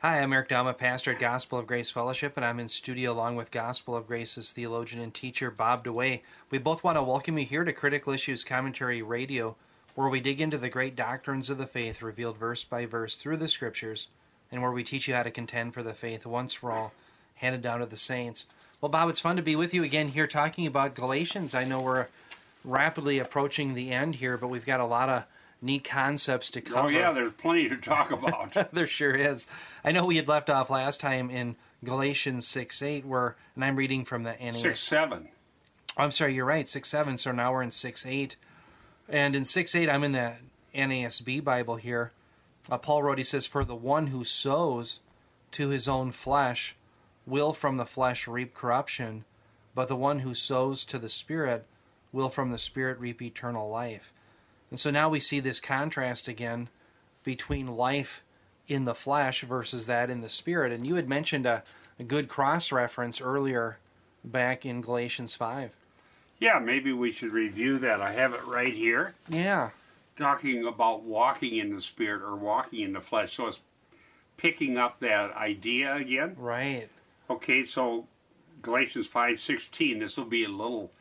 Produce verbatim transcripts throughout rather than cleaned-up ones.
Hi, I'm Eric Dalma, pastor at Gospel of Grace Fellowship, and I'm in studio along with Gospel of Grace's theologian and teacher, Bob DeWay. We both want to welcome you here to Critical Issues Commentary Radio, where we dig into the great doctrines of the faith revealed verse by verse through the Scriptures, and where we teach you how to contend for the faith once for all, handed down to the saints. Well, Bob, it's fun to be with you again here talking about Galatians. I know we're rapidly approaching the end here, but we've got a lot of neat concepts to cover. Oh, yeah, there's plenty to talk about. There sure is. I know we had left off last time in Galatians six eight, where, and I'm reading from the N A S. six seven. Oh, I'm sorry, you're right, six seven, so now we're in six eight. And in six eight, I'm in the N A S B Bible here. Uh, Paul wrote, he says, "For the one who sows to his own flesh will from the flesh reap corruption, but the one who sows to the Spirit will from the Spirit reap eternal life." And so now we see this contrast again between life in the flesh versus that in the Spirit. And you had mentioned a, a good cross-reference earlier back in Galatians five. Yeah, maybe we should review that. I have it right here. Yeah. Talking about walking in the Spirit or walking in the flesh. So it's picking up that idea again. Right. Okay, so Galatians five sixteen, this will be a little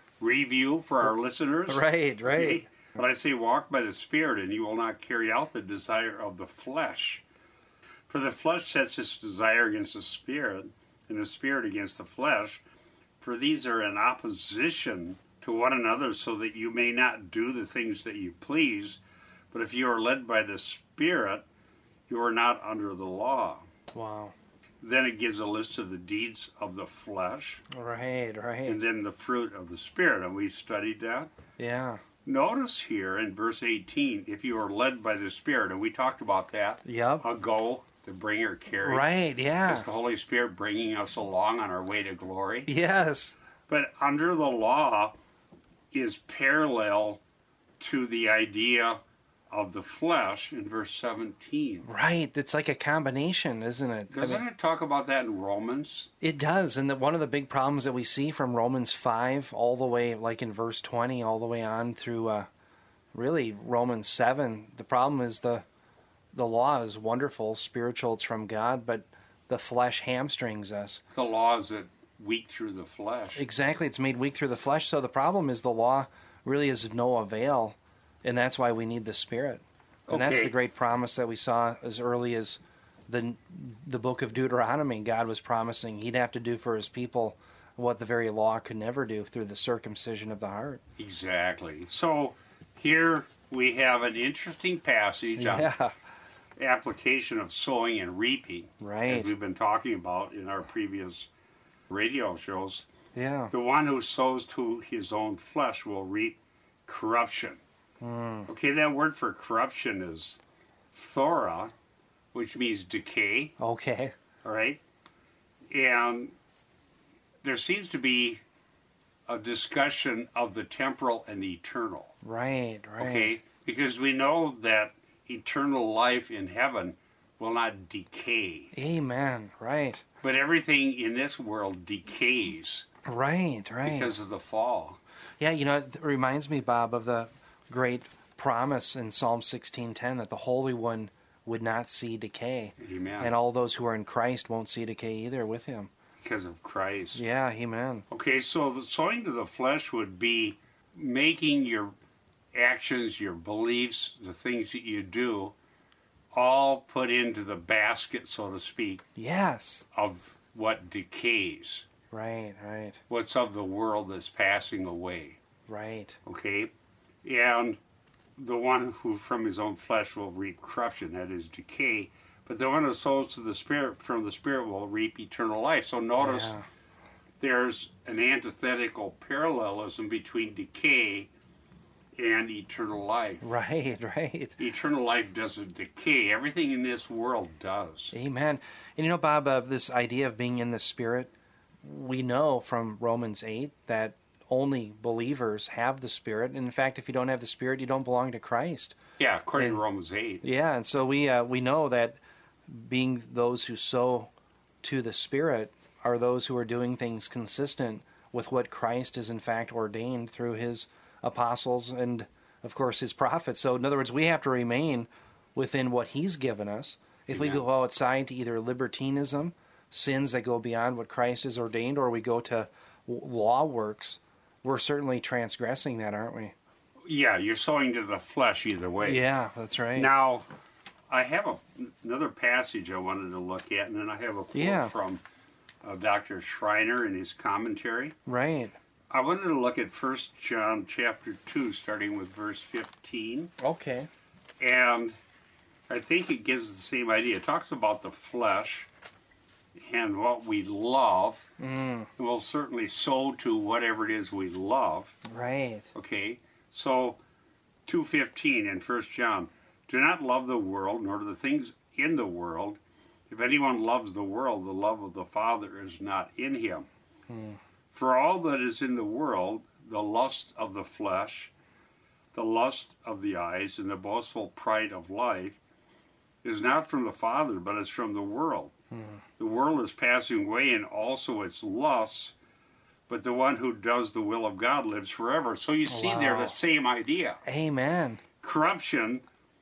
review for our listeners. Right, right. Okay? But I say, walk by the Spirit, and you will not carry out the desire of the flesh. For the flesh sets its desire against the Spirit, and the Spirit against the flesh. For these are in opposition to one another, so that you may not do the things that you please. But if you are led by the Spirit, you are not under the law. Wow. Then it gives a list of the deeds of the flesh. Right, right. And then the fruit of the Spirit. And we studied that. Yeah. Notice here in verse eighteen, if you are led by the Spirit, and we talked about that Yep. ago, the bring or carry. Right, yeah. It's the Holy Spirit bringing us along on our way to glory. Yes. But under the law is parallel to the idea of the flesh in verse seventeen. Right. It's like a combination, isn't it? Doesn't I mean, it talk about that in Romans? it does. And that one of the big problems that we see from Romans five all the way, like in verse twenty, all the way on through uh, really Romans seven, the problem is the the law is wonderful, spiritual, it's from God, but the flesh hamstrings us. The law is that weak through the flesh. Exactly. It's made weak through the flesh. So the problem is the law really is of no avail, and that's why we need the Spirit. And that's Okay. the great promise that we saw as early as the the book of Deuteronomy. God was promising he'd have to do for his people what the very law could never do through the circumcision of the heart. Exactly. So here we have an interesting passage on Yeah, application of sowing and reaping, right. as we've been talking about in our previous radio shows. Yeah, The one who sows to his own flesh will reap corruption. Mm. Okay, that word for corruption is thora, which means decay, okay. all right? And there seems to be a discussion of the temporal and eternal, Right, right. okay? Because we know that eternal life in heaven will not decay. Amen. Right. But everything in this world decays Right, right. because of the fall. Yeah, you know, it reminds me, Bob, of the great promise in Psalm sixteen ten that the Holy One would not see decay. Amen. And all those who are in Christ won't see decay either with him. Because of Christ. Yeah, amen. Okay, so the sowing to the flesh would be making your actions, your beliefs, the things that you do, all put into the basket, so to speak, Yes. of what decays, Right, right, what's of the world that's passing away. right. Okay? And the one who from his own flesh will reap corruption, that is decay. But the one who sows to the Spirit from the Spirit will reap eternal life. So notice Yeah. there's an antithetical parallelism between decay and eternal life. Right, right. Eternal life doesn't decay. Everything in this world does. Amen. And you know, Bob, uh, this idea of being in the Spirit, we know from Romans eight that only believers have the Spirit. And in fact, if you don't have the Spirit, you don't belong to Christ. Yeah, according And- to Romans eight. Yeah, and so we uh, we know that being those who sow to the Spirit are those who are doing things consistent with what Christ has in fact ordained through his apostles and, of course, his prophets. So in other words, we have to remain within what he's given us. If we Amen. go outside to either libertinism, sins that go beyond what Christ has ordained, or we go to w- law works, we're certainly transgressing that, aren't we? Yeah, you're sowing to the flesh either way. Yeah, that's right. Now, I have a, another passage I wanted to look at, and then I have a quote Yeah. from uh, Doctor Schreiner in his commentary. Right. I wanted to look at First John chapter two, starting with verse fifteen. Okay. And I think it gives the same idea. It talks about the flesh and what we love. Mm, And we'll certainly sow to whatever it is we love. right. Okay? So, two fifteen in First John. Do not love the world, nor the things in the world. If anyone loves the world, the love of the Father is not in him. Hmm. For all that is in the world, the lust of the flesh, the lust of the eyes, and the boastful pride of life, is not from the Father, but is from the world. Hmm. The world is passing away, and also its lusts, but the one who does the will of God lives forever. So you see there Wow. the same idea. Amen. Corruption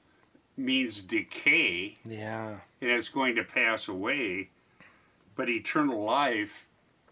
means decay, Yeah. and it's going to pass away, but eternal life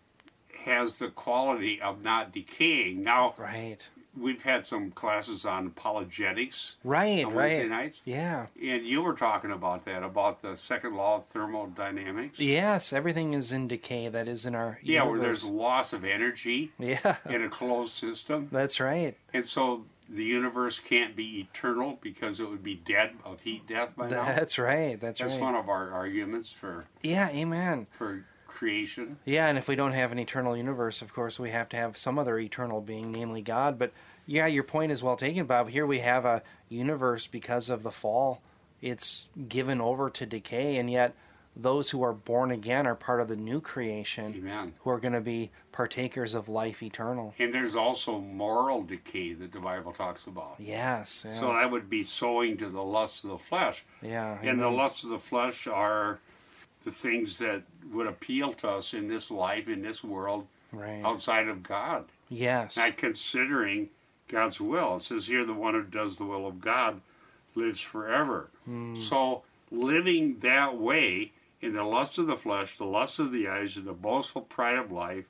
has the quality of not decaying. Now, Right. we've had some classes on apologetics Right, on Wednesday right. nights, Yeah. and you were talking about that, about the second law of thermodynamics. Yes, everything is in decay that is in our Yeah, where universe. there's loss of energy Yeah. in a closed system, That's right. and so the universe can't be eternal because it would be dead of heat death by now. That's right. That's, That's right. one of our arguments for Yeah, amen. for creation. Yeah, and if we don't have an eternal universe, of course, we have to have some other eternal being, namely God. But yeah, your point is well taken, Bob. Here we have a universe because of the fall. It's given over to decay, and yet those who are born again are part of the new creation, Amen. who are going to be partakers of life eternal. And there's also moral decay that the Bible talks about. Yes. yes. So that would be sowing to the lusts of the flesh. Yeah. And the amen. lusts of the flesh are the things that would appeal to us in this life, in this world, Right. outside of God. Yes. Not considering God's will. It says here, the one who does the will of God lives forever. Hmm. So living that way in the lust of the flesh, the lust of the eyes, and the boastful pride of life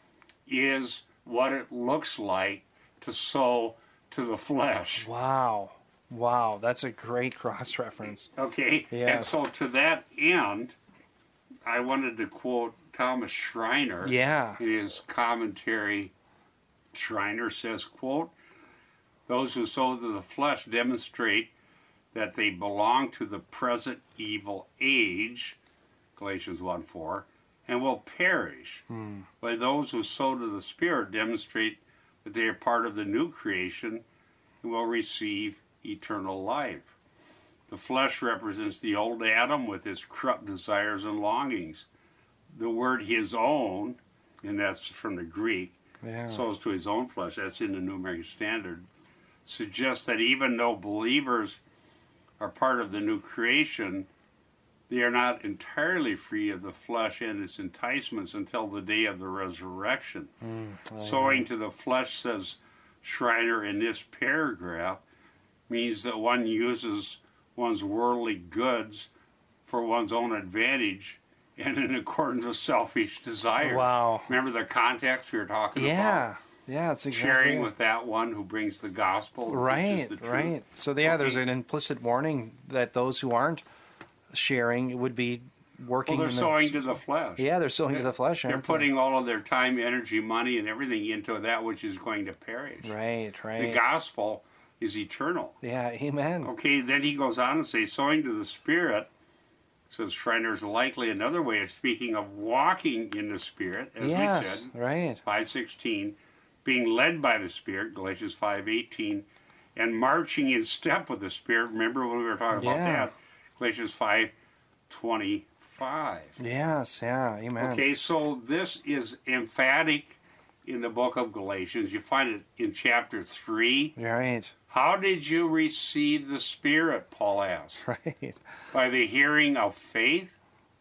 is what it looks like to sow to the flesh. Wow. Wow. That's a great cross reference. Okay? And Yes. so to that end, I wanted to quote Thomas Schreiner Yeah. in his commentary. Schreiner says, quote, "Those who sow to the flesh demonstrate that they belong to the present evil age," Galatians one four, "and will perish. Hmm. While those who sow to the Spirit demonstrate that they are part of the new creation and will receive eternal life. The flesh represents the old Adam with his corrupt desires and longings. The word his own, and that's from the Greek, Yeah. sows to his own flesh, that's in the New American Standard, suggests that even though believers are part of the new creation, they are not entirely free of the flesh and its enticements until the day of the resurrection. Mm, Sowing to the flesh, says Schreiner in this paragraph, means that one uses one's worldly goods for one's own advantage and in accordance with selfish desires. Wow. Remember the context we were talking Yeah. about? Yeah, it's exactly Sharing it. with that one who brings the gospel, and Right, teaches the truth. right. So yeah, there's Okay. an implicit warning that those who aren't sharing would be working. Well, they're in the, sowing to the flesh. Yeah, they're sowing to the flesh. They're aren't they? putting all of their time, energy, money, and everything into that which is going to perish. Right, The right. gospel is eternal. Yeah, amen. Okay, then he goes on to say, sowing to the Spirit, says Schreiner's likely another way of speaking of walking in the Spirit, as we Yes, said, right. five sixteen, being led by the Spirit, Galatians five eighteen, and marching in step with the Spirit. Remember when we were talking about Yeah. that? Galatians five twenty-five. Yes, yeah, amen. Okay, so this is emphatic in the book of Galatians. You find it in chapter three. Right, How did you receive the Spirit, Paul asks? right. By the hearing of faith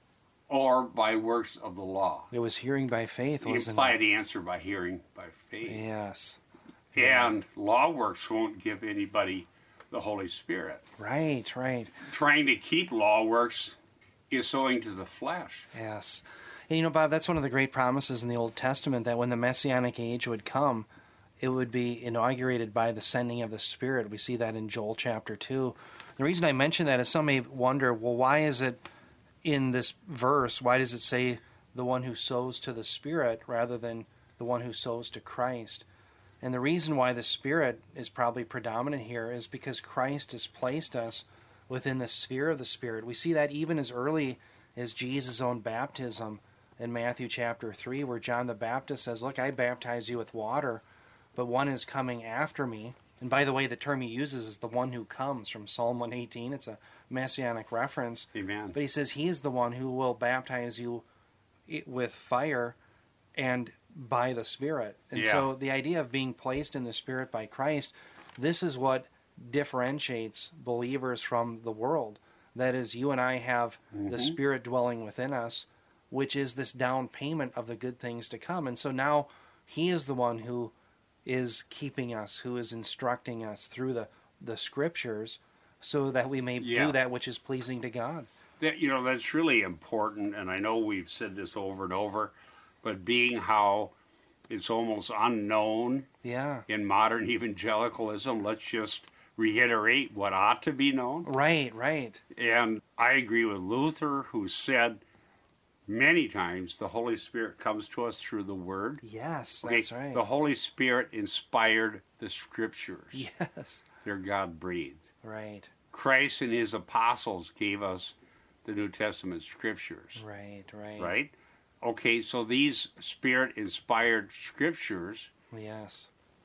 or by works of the law? It was hearing by faith, The wasn't implied answer by hearing by faith. it? Yes. And law works won't give anybody the Holy Spirit. Right, right. Trying to keep law works is sowing to the flesh. Yes. And you know, Bob, that's one of the great promises in the Old Testament, that when the Messianic age would come, it would be inaugurated by the sending of the Spirit. We see that in Joel chapter two. The reason I mention that is some may wonder, well, why is it in this verse, why does it say the one who sows to the Spirit rather than the one who sows to Christ? And the reason why the Spirit is probably predominant here is because Christ has placed us within the sphere of the Spirit. We see that even as early as Jesus' own baptism in Matthew chapter three, where John the Baptist says, look, I baptize you with water, but one is coming after me. And by the way, the term he uses is the one who comes, from Psalm one eighteen. It's a messianic reference. Amen. But he says he is the one who will baptize you with fire and by the Spirit. And Yeah. so the idea of being placed in the Spirit by Christ, this is what differentiates believers from the world. That is, you and I have Mm-hmm. the Spirit dwelling within us, which is this down payment of the good things to come. And so now he is the one who is keeping us, who is instructing us through the, the Scriptures, so that we may Yeah. do that which is pleasing to God. That, you know, that's really important, and I know we've said this over and over, but being how it's almost unknown Yeah. in modern evangelicalism, let's just reiterate what ought to be known. Right, right. And I agree with Luther, who said many times the Holy Spirit comes to us through the Word. Yes, Okay, that's right. The Holy Spirit inspired the Scriptures. Yes. They're God-breathed. Right, Christ and his apostles gave us the New Testament Scriptures. right, right. Right? Okay, so these Spirit-inspired Scriptures, Yes,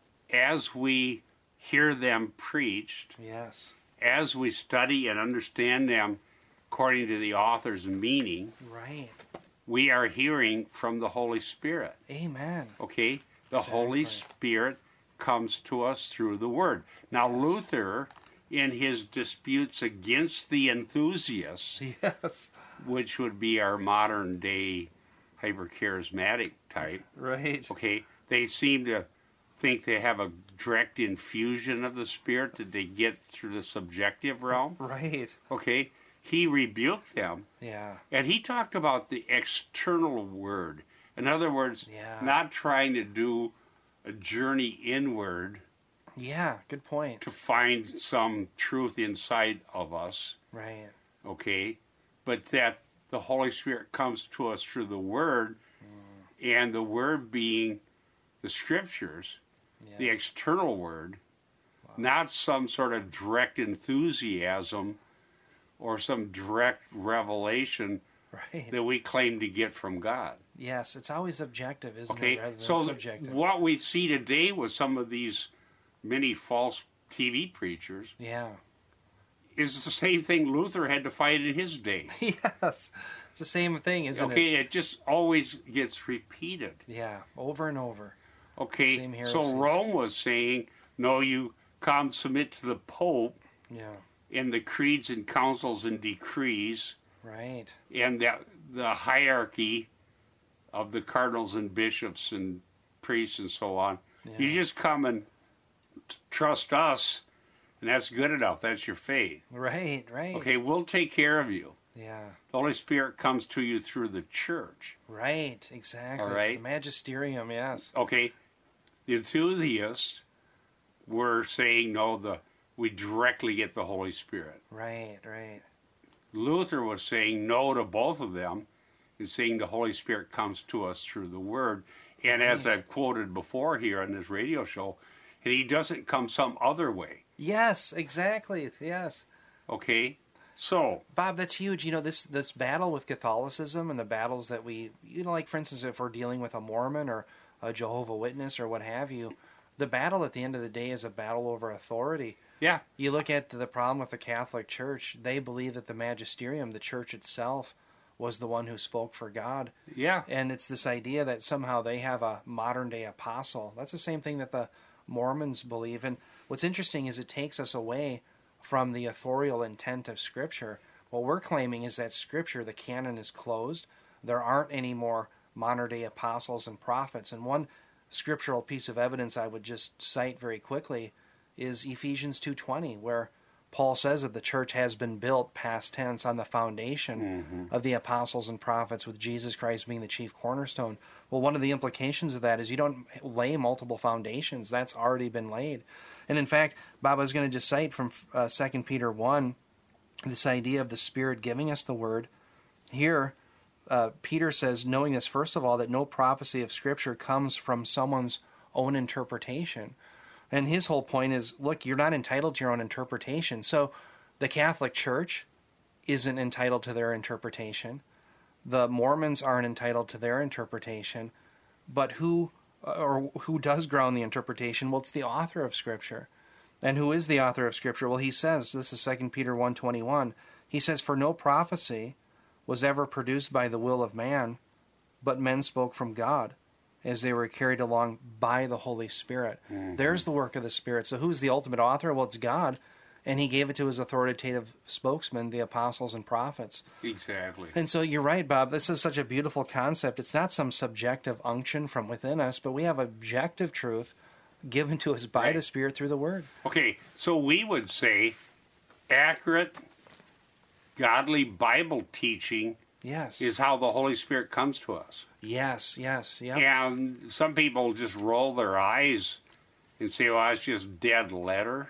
as we hear them preached, yes. as we study and understand them according to the author's meaning, Right. we are hearing from the Holy Spirit. Amen. Okay? The Holy Exactly. Spirit comes to us through the Word. Now, Luther, in his disputes against the enthusiasts, Yes. which would be our modern day hypercharismatic type, Right. okay, they seem to think they have a direct infusion of the Spirit that they get through the subjective realm. Right. Okay, he rebuked them, Yeah. and he talked about the external word. In other words, Yeah. not trying to do a journey inward Yeah. Good point. to find some truth inside of us, Right. okay, but that the Holy Spirit comes to us through the Word, and the Word being the Scriptures, Yes. the external Word, not some sort of direct enthusiasm or some direct revelation Right. that we claim to get from God. Yes. It's always objective, isn't Okay, it? Rather than so th- subjective. what we see today with some of these many false T V preachers Yeah. is the same thing Luther had to fight in his day. Yes. It's the same thing, isn't Okay, it? it just always gets repeated. Yeah. Over and over. Okay, Same so heresies. Rome was saying, no, you come submit to the Pope Yeah. and the creeds and councils and decrees Right. and the, the hierarchy of the cardinals and bishops and priests and so on. Yeah. You just come and t- trust us, and that's good enough. That's your faith. Right. Right. Okay, we'll take care of you. Yeah. The Holy Spirit comes to you through the church. Right. Exactly. All right. The magisterium. Yes. Okay, the enthusiasts were saying, no, the we directly get the Holy Spirit. Right. Right. Luther was saying no to both of them and saying the Holy Spirit comes to us through the Word. And as Right. I've quoted before here on this radio show, and he doesn't come some other way. Yes. Exactly. Yes. Okay? So, Bob, that's huge. You know, this this battle with Catholicism and the battles that we, you know, like for instance, if we're dealing with a Mormon or a Jehovah Witness or what have you, the battle at the end of the day is a battle over authority. yeah, You look at the problem with the Catholic Church, they believe that the magisterium, the church itself, was the one who spoke for God. yeah, And it's this idea that somehow they have a modern day apostle. That's the same thing that the Mormons believe. And what's interesting is it takes us away from the authorial intent of Scripture. What we're claiming is that Scripture, the canon, is closed. There aren't any more modern day apostles and prophets. And one scriptural piece of evidence I would just cite very quickly is Ephesians two twenty, where Paul says that the church has been built, past tense, on the foundation Mm-hmm. of the apostles and prophets, with Jesus Christ being the chief cornerstone. Well, one of the implications of that is you don't lay multiple foundations. That's already been laid. And in fact, Bob, I was going to just cite from uh, Second Peter one, this idea of the Spirit giving us the Word. Here, uh, Peter says, knowing this, first of all, that no prophecy of Scripture comes from someone's own interpretation. And his whole point is, look, you're not entitled to your own interpretation. So the Catholic Church isn't entitled to their interpretation. The Mormons aren't entitled to their interpretation. But who or who does ground the interpretation? Well, it's the author of Scripture. And who is the author of Scripture? Well, he says, this is Second Peter one twenty-one, he says, for no prophecy was ever produced by the will of man, but men spoke from God, as they were carried along by the Holy Spirit. Mm-hmm. There's the work of the Spirit. So who's the ultimate author? Well, it's God. And he gave it to his authoritative spokesmen, the apostles and prophets. Exactly. And so you're right, Bob. This is such a beautiful concept. It's not some subjective unction from within us, but we have objective truth given to us by right. the Spirit through the Word. Okay, so we would say accurate, godly Bible teaching Yes. is how the Holy Spirit comes to us. Yes, yes, yeah. And some people just roll their eyes and say, well, it's just dead letter.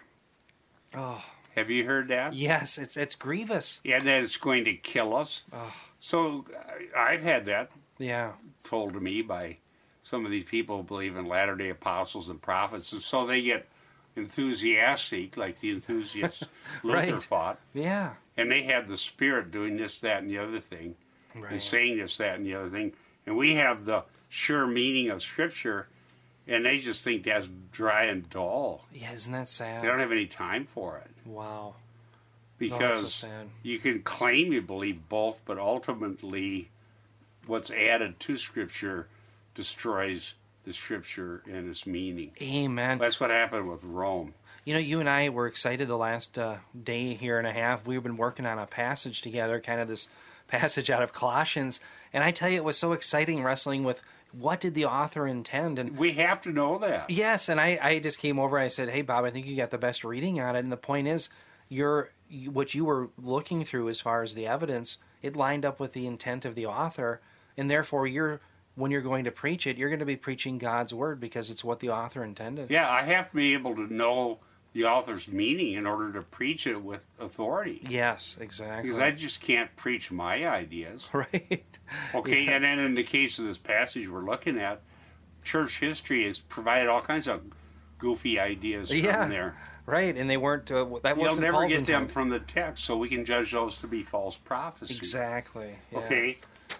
Oh. Have you heard that? Yes, it's it's grievous. Yeah, that it's going to kill us. Oh. So I've had that Yeah. told to me by some of these people who believe in Latter-day Apostles and prophets. And so they get enthusiastic, like the enthusiasts Luther Right. fought. Yeah. And they have the Spirit doing this, that, and the other thing. Right. And saying this, that, and the other thing. And we have the sure meaning of Scripture, and they just think that's dry and dull. Yeah, isn't that sad? They don't have any time for it. Wow. Because Oh, that's so sad. you can claim you believe both, but ultimately what's added to Scripture destroys the Scripture and its meaning. Amen. That's what happened with Rome. You know, you and I were excited the last uh, day here and a half. We've been working on a passage together, kind of this passage out of Colossians. And I tell you, it was so exciting wrestling with what did the author intend. And We have to know that. yes, and I, I just came over. I said, hey, Bob, I think you got the best reading on it. And the point is, you're, you, what you were looking through as far as the evidence, it lined up with the intent of the author. And therefore, you're when you're going to preach it, you're going to be preaching God's word because it's what the author intended. Yeah, I have to be able to know the author's meaning in order to preach it with authority. Yes, exactly. Because I just can't preach my ideas. Right. Okay, Yeah. and then in the case of this passage we're looking at, church history has provided all kinds of goofy ideas Yeah. from there. Right, and they weren't. Uh, that You'll wasn't never Paul's get them intent. from the text, so we can judge those to be false prophecy. Exactly. Yeah. Okay,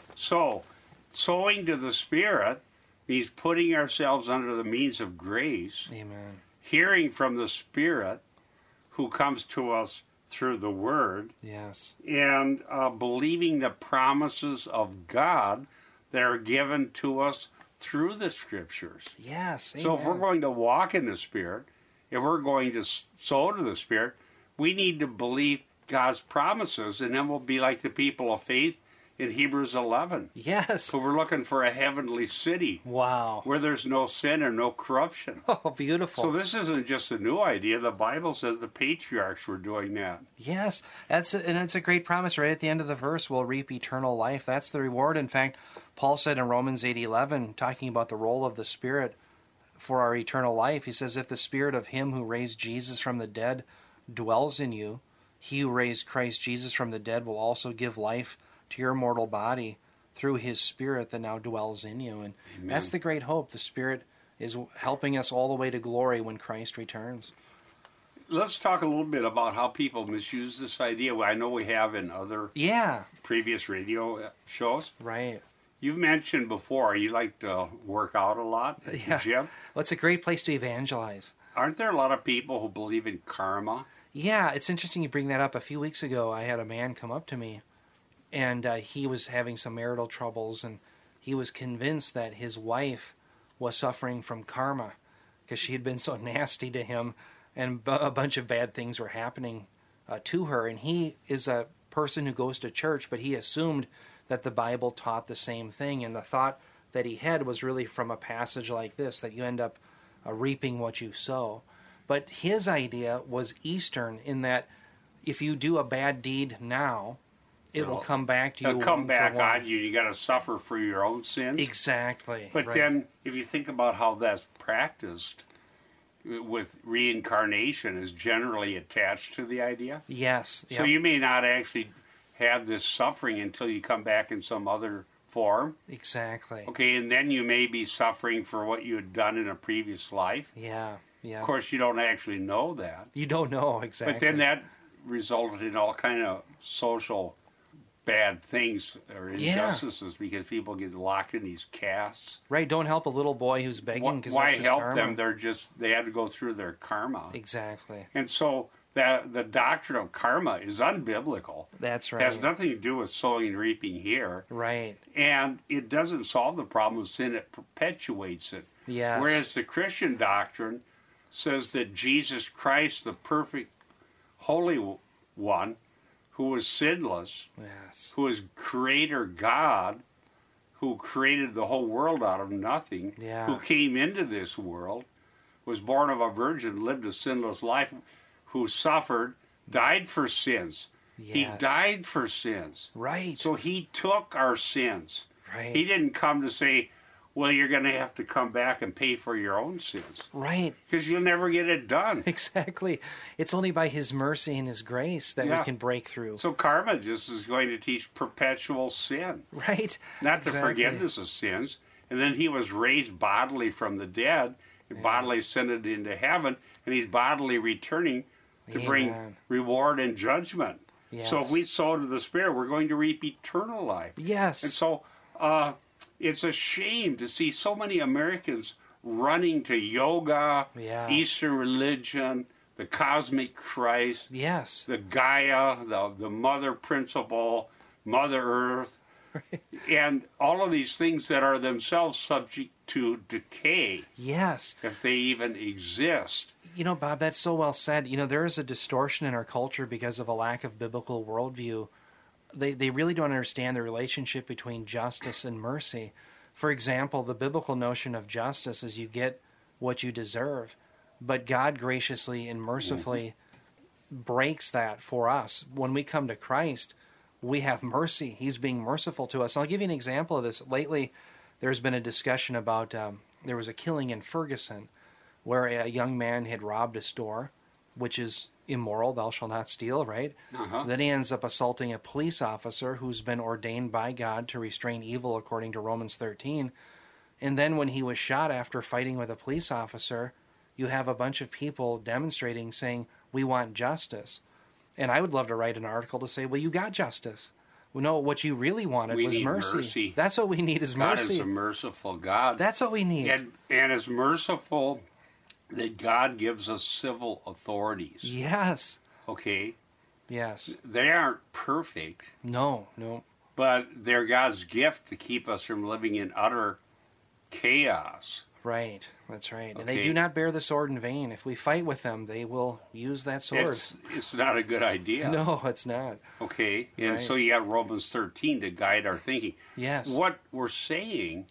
so sowing to the Spirit means putting ourselves under the means of grace, Amen. hearing from the Spirit who comes to us through the Word, Yes. and uh, believing the promises of God that are given to us through the Scriptures. Yes. So if we're amen. going to walk in the Spirit, if we're going to s- sow to the Spirit, we need to believe God's promises, and then we'll be like the people of faith in Hebrews eleven. Yes. So we're looking for a heavenly city Wow. where there's no sin or no corruption. Oh, beautiful. So this isn't just a new idea. The Bible says the patriarchs were doing that. Yes, that's a, and it's a great promise. Right at the end of the verse, we'll reap eternal life. That's the reward. In fact, Paul said in Romans eight eleven, talking about the role of the Spirit for our eternal life, he says, "If the Spirit of Him who raised Jesus from the dead dwells in you, He who raised Christ Jesus from the dead will also give life to your mortal body through His Spirit that now dwells in you." And Amen. that's the great hope. The Spirit is helping us all the way to glory when Christ returns. Let's talk a little bit about how people misuse this idea. I know we have in other Yeah, previous radio uh, shows. right. You've mentioned before you like to work out a lot at the Yeah. gym. Well, it's a great place to evangelize. Aren't there a lot of people who believe in karma? Yeah, it's interesting you bring that up. A few weeks ago, I had a man come up to me, and uh, he was having some marital troubles, and he was convinced that his wife was suffering from karma because she had been so nasty to him, and b- a bunch of bad things were happening uh, to her. And he is a person who goes to church, but he assumed that the Bible taught the same thing, and the thought that he had was really from a passage like this, that you end up uh, reaping what you sow. But his idea was Eastern in that if you do a bad deed now, it It'll- will come back to you. It'll come one for back one. on you. You got to suffer for your own sins. Exactly. But right. then, if you think about how that's practiced, with reincarnation is generally attached to the idea. Yes. So yep. you may not actually have this suffering until you come back in some other form. Exactly. Okay, and then you may be suffering for what you had done in a previous life. Yeah. Yeah. Of course, you don't actually know that. You don't know exactly. But then that resulted in all kind of social bad things or injustices because people get locked in these castes. Right. Don't help a little boy who's begging Why, because why that's his help karma. them? They're just they had to go through their karma. Exactly. And so that the doctrine of karma is unbiblical. That's It right. has nothing to do with sowing and reaping here. Right. And it doesn't solve the problem of sin, it perpetuates it. Yes. Whereas the Christian doctrine says that Jesus Christ, the perfect Holy One, who was sinless, Yes. who is Creator God, who created the whole world out of nothing, Yeah. who came into this world, was born of a virgin, lived a sinless life, who suffered, died for sins. He Yes. died for sins. Right. So he took our sins. right. He didn't come to say, well, you're going to have to come back and pay for your own sins. Right. Because you'll never get it done. Exactly. It's only by His mercy and His grace that Yeah. we can break through. So karma just is going to teach perpetual sin, Right. not the Exactly. forgiveness of sins. And then he was raised bodily from the dead, and bodily ascended into heaven, and he's bodily returning to bring Amen. reward and judgment. So if Yes. we sow to the Spirit, we're going to reap eternal life. Yes. And so uh, it's a shame to see so many Americans running to yoga, Yeah. Eastern religion, the cosmic Christ, Yes. the Gaia, the, the mother principle, Mother Earth, and all of these things that are themselves subject to decay, Yes. if they even exist. You know, Bob, that's so well said. You know, there is a distortion in our culture because of a lack of biblical worldview. They, they really don't understand the relationship between justice and mercy. For example, the biblical notion of justice is you get what you deserve, but God graciously and mercifully breaks that for us. When we come to Christ, we have mercy. He's being merciful to us. And I'll give you an example of this. Lately, there's been a discussion about, um, there was a killing in Ferguson where a young man had robbed a store, which is immoral, thou shalt not steal, right? Uh-huh. Then he ends up assaulting a police officer who's been ordained by God to restrain evil according to Romans thirteen. And then when he was shot after fighting with a police officer, you have a bunch of people demonstrating saying, we want justice. And I would love to write an article to say, well, you got justice. Well, no, what you really wanted We was need mercy. mercy. That's what we need is God mercy. is a merciful God. That's what we need. and, and is merciful that God gives us civil authorities. Yes. Okay? Yes. They aren't perfect, No, no. but they're God's gift to keep us from living in utter chaos. Right. That's right. And they Okay. do not bear the sword in vain. If we fight with them, they will use that sword. It's, it's not a good idea. No, it's not. Okay? And Right. so you have Romans thirteen to guide our thinking. Yes. What we're saying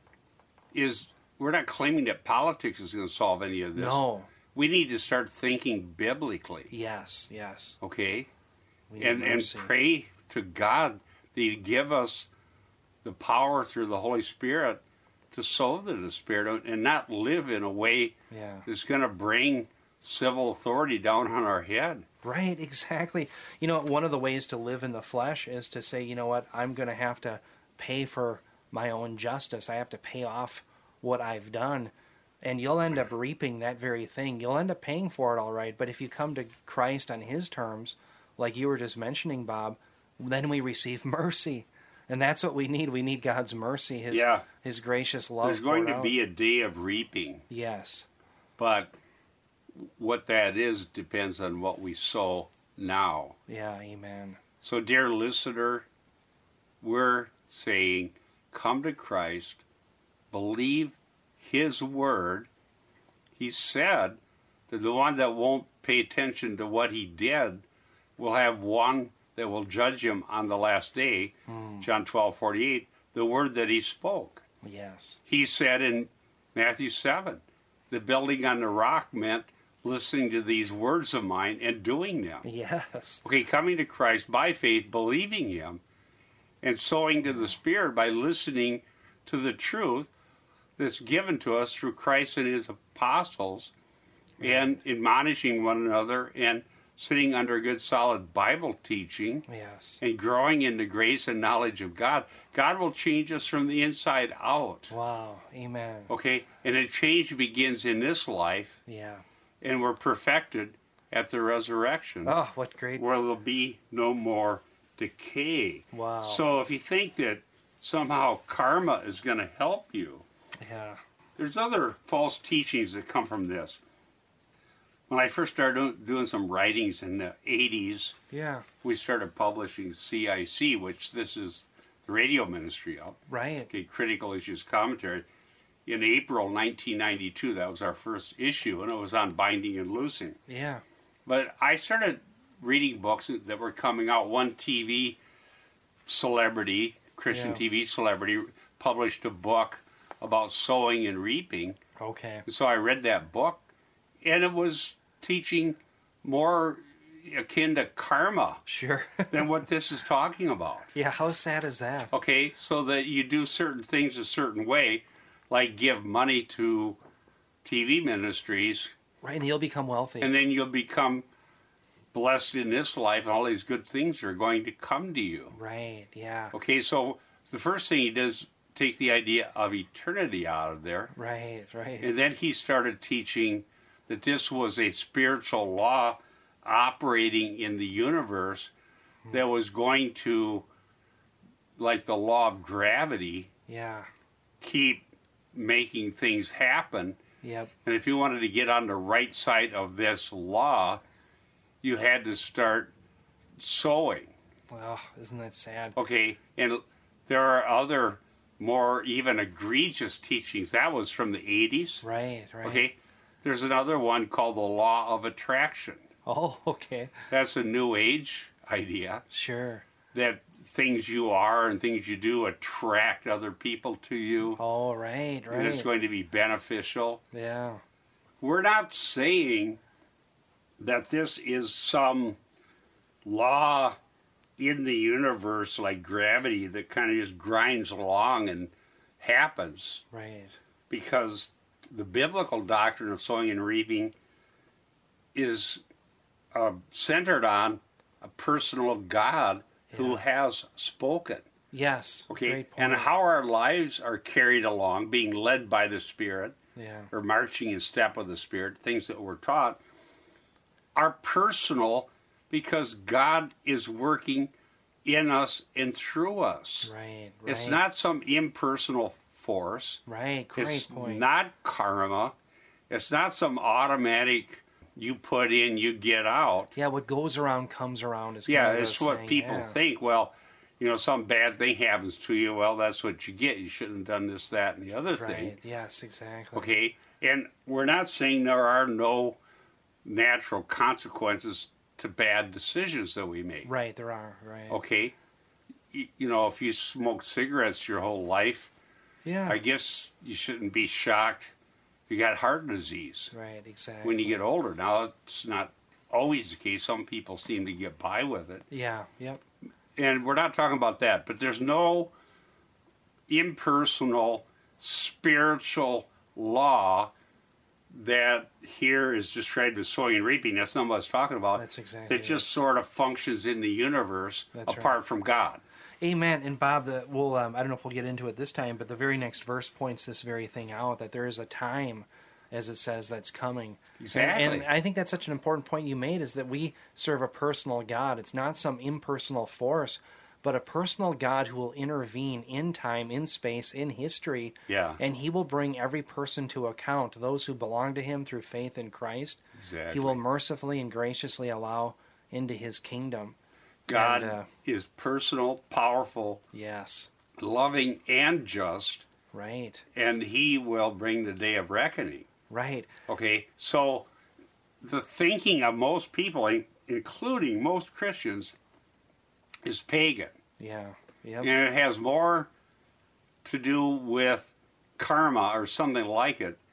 is we're not claiming that politics is going to solve any of this. No. We need to start thinking biblically. Yes, yes. Okay? We need and and mercy. pray to God that He'd give us the power through the Holy Spirit to sow to the Spirit and not live in a way Yeah. that's going to bring civil authority down on our head. Right, exactly. You know, one of the ways to live in the flesh is to say, you know what, I'm going to have to pay for my own justice. I have to pay off what I've done. And you'll end up reaping that very thing. You'll end up paying for it all right. But if you come to Christ on His terms, like you were just mentioning, Bob, then we receive mercy. And that's what we need. We need God's mercy, His, Yeah. His gracious love. There's going poured to out. be a day of reaping, Yes. but what that is depends on what we sow now. Yeah, amen. So, dear listener, we're saying, come to Christ, believe His word. He said that the one that won't pay attention to what He did will have one that will judge him on the last day. John twelve forty-eight, the word that He spoke. Yes. He said in Matthew seven, the building on the rock meant listening to these words of mine and doing them. Yes. Okay, coming to Christ by faith, believing Him, and sowing to the Spirit by listening to the truth that's given to us through Christ and His apostles, right. and admonishing one another and sitting under good solid Bible teaching, yes. and growing in the grace and knowledge of God. God will change us from the inside out. Wow. Amen. Okay, and a change begins in this life, yeah. and we're perfected at the resurrection. Oh, what great. Where there'll be no more decay. Wow. So if you think that somehow karma is going to help you, yeah. there's other false teachings that come from this. When I first started doing some writings in the eighties, yeah. we started publishing C I C, which this is the radio ministry of. Right. Okay, Critical Issues Commentary. In April nineteen ninety-two, that was our first issue, and it was on binding and loosing. Yeah. But I started reading books that were coming out. One T V celebrity, Christian yeah. T V celebrity, published a book about sowing and reaping. Okay. So I read that book, and it was teaching more akin to karma sure. than what this is talking about. Yeah, how sad is that? Okay, so that you do certain things a certain way, like give money to T V ministries. Right, and you'll become wealthy. And then you'll become blessed in this life, and all these good things are going to come to you. Right, yeah. Okay, so the first thing he does, take the idea of eternity out of there. Right, right. And then he started teaching that this was a spiritual law operating in the universe hmm. that was going to, like the law of gravity, yeah, keep making things happen. Yep. And if you wanted to get on the right side of this law, you had to start sowing. Well, isn't that sad? Okay, and there are other more even egregious teachings. That was from the eighties. Right, right. Okay, there's another one called the law of attraction. Oh, okay. That's a new age idea. Sure. That things you are and things you do attract other people to you. Oh, right, right. And it's going to be beneficial. Yeah. We're not saying that this is some law in the universe like gravity that kind of just grinds along and happens. Right. Because the biblical doctrine of sowing and reaping is uh, centered on a personal God yeah. who has spoken. Yes. Okay. Great point. And how our lives are carried along, being led by the Spirit, yeah. or marching in step with the Spirit, things that we're taught, are personal because God is working in us and through us. Right, right. It's not some impersonal force. Right, great it's point. It's not karma. It's not some automatic you put in, you get out. Yeah, what goes around comes around. Is yeah, kind of it's what saying, people yeah. think. Well, you know, some bad thing happens to you. Well, that's what you get. You shouldn't have done this, that, and the other right. thing. Yes, exactly. Okay, and we're not saying there are no natural consequences to bad decisions that we make. Right, there are. Right. Okay, you know, if you smoke cigarettes your whole life, yeah, I guess you shouldn't be shocked if you got heart disease. Right, exactly. When you get older. Now, it's not always the case. Some people seem to get by with it. Yeah, yep. And we're not talking about that, but there's no impersonal, spiritual law that here is described as sowing and reaping. That's not what I was talking about. That's exactly That just sort of functions in the universe That's apart right. from God. Amen. And Bob, the, we'll, um, I don't know if we'll get into it this time, but the very next verse points this very thing out, that there is a time, as it says, that's coming. Exactly. And, and I think that's such an important point you made, is that we serve a personal God. It's not some impersonal force, but a personal God who will intervene in time, in space, in history. Yeah. And he will bring every person to account, those who belong to him through faith in Christ. Exactly. He will mercifully and graciously allow into his kingdom. God and, uh, is personal, powerful, yes, loving, and just. Right. And he will bring the day of reckoning. Right. Okay, so the thinking of most people, including most Christians, is pagan. Yeah. Yep. And it has more to do with karma or something like it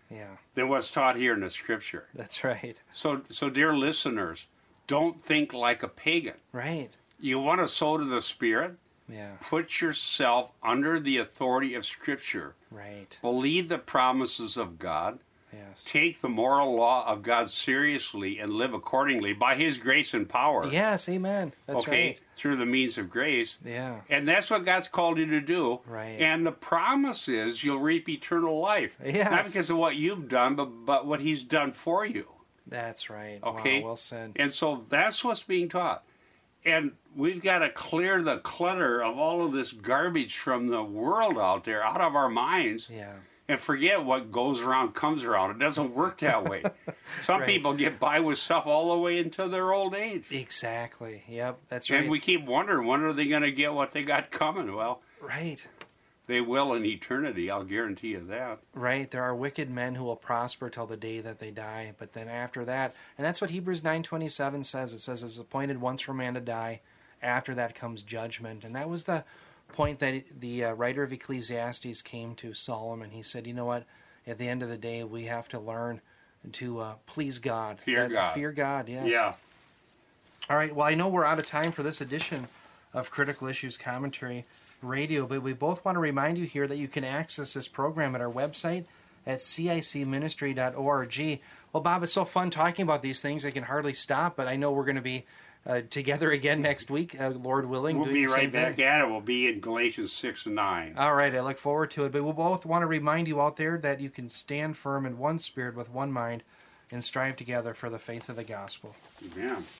Yeah, than what's taught here in the Scripture. that's right. So, so dear listeners, don't think like a pagan. Right. You want to sow to the Spirit? Yeah, Put yourself under the authority of Scripture. right. Believe the promises of God. Yes. Take the moral law of God seriously and live accordingly by His grace and power. Yes, amen. That's okay, right. through the means of grace. Yeah, And that's what God's called you to do. Right. And the promise is you'll reap eternal life. Yes. Not because of what you've done, but, but what He's done for you. that's right. Okay? Wow, well said. And so that's what's being taught. And we've got to clear the clutter of all of this garbage from the world out there, out of our minds, Yeah, and forget what goes around comes around. It doesn't work that way. Some Right. people get by with stuff all the way into their old age. exactly. Yep, that's right. And we keep wondering, when are they going to get what they got coming? Well, Right. they will in eternity, I'll guarantee you that. Right, there are wicked men who will prosper till the day that they die, but then after that, and that's what Hebrews nine twenty-seven says. It says, "It's appointed once for man to die; after that comes judgment." And that was the point that the uh, writer of Ecclesiastes came to Solomon. He said, "You know what? At the end of the day, we have to learn to uh, please God, Fear That- God. fear God." Yes. Yeah. All right. Well, I know we're out of time for this edition of Critical Issues Commentary Radio, but we both want to remind you here that you can access this program at our website at c i c ministry dot org. Well, Bob, it's so fun talking about these things. I can hardly stop, but I know we're going to be uh, together again next week, uh, Lord willing. We'll doing be the same right back thing. at it. We'll be in Galatians six and nine. All right. I look forward to it. But we both want to remind you out there that you can stand firm in one spirit with one mind and strive together for the faith of the gospel. Amen.